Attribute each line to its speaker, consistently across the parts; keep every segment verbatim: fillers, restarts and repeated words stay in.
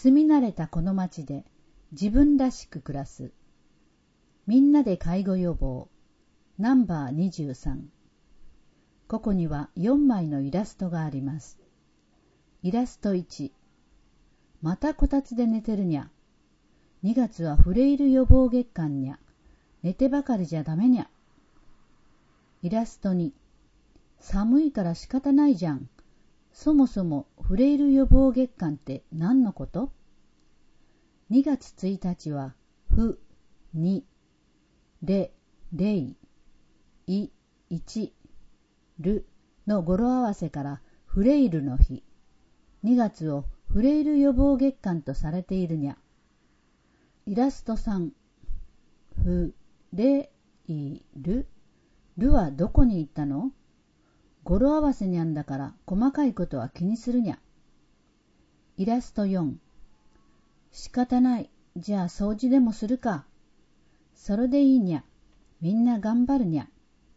Speaker 1: 住み慣れたこの町で自分らしく暮らす。みんなで介護予防。ナンバーにじゅうさん。ここにはよんまいのイラストがあります。イラストいち。またこたつで寝てるにゃ。にがつはフレイル予防月間にゃ。寝てばかりじゃダメにゃ。イラストに。寒いから仕方ないじゃん。そもそもフレイル予防月間って何のこと？にがつついたちは、ふ、に、れ、れい、い、いち、るの語呂合わせからフレイルの日。にがつをフレイル予防月間とされているにゃ。イラストさん。ふ、れ、い、る。るはどこに行ったの？語呂合わせにゃんだから細かいことは気にするにゃ。イラストよん。仕方ない。じゃあ掃除でもするか。それでいいにゃ。みんな頑張るにゃ。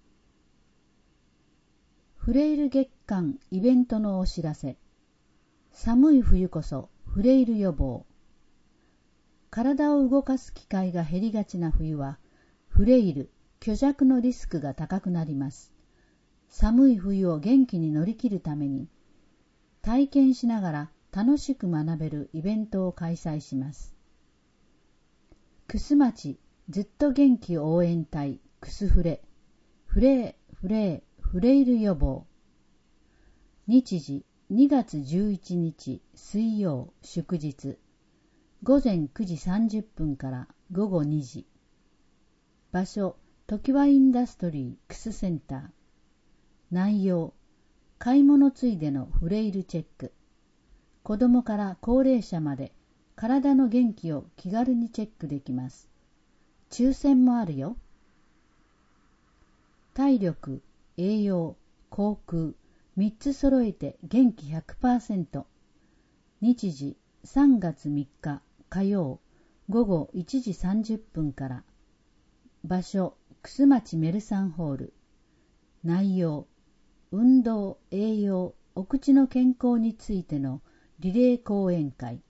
Speaker 1: フレイル月間イベントのお知らせ。寒い冬こそフレイル予防。体を動かす機会が減りがちな冬は、フレイル、虚弱のリスクが高くなります。寒い冬を元気に乗り切るために、体験しながら楽しく学べるイベントを開催します。くすまちずっと元気応援隊くすフレ、フレー、フレー、フレイル予防。日時にがつじゅういちにち水曜祝日、ごぜんくじさんじゅっぷんからごごにじ。場所、ときわインダストリークスセンター。内容、買い物ついでのフレイルチェック。子供から高齢者まで体の元気を気軽にチェックできます。抽選もあるよ。体力、栄養、口腔、みっつ揃えて元気 ひゃくパーセント。日時さんがつみっか火曜ごごいちじさんじゅっぷんから。場所、くすまちメルサンホール。内容、運動、栄養、お口の健康についてのリレー講演会。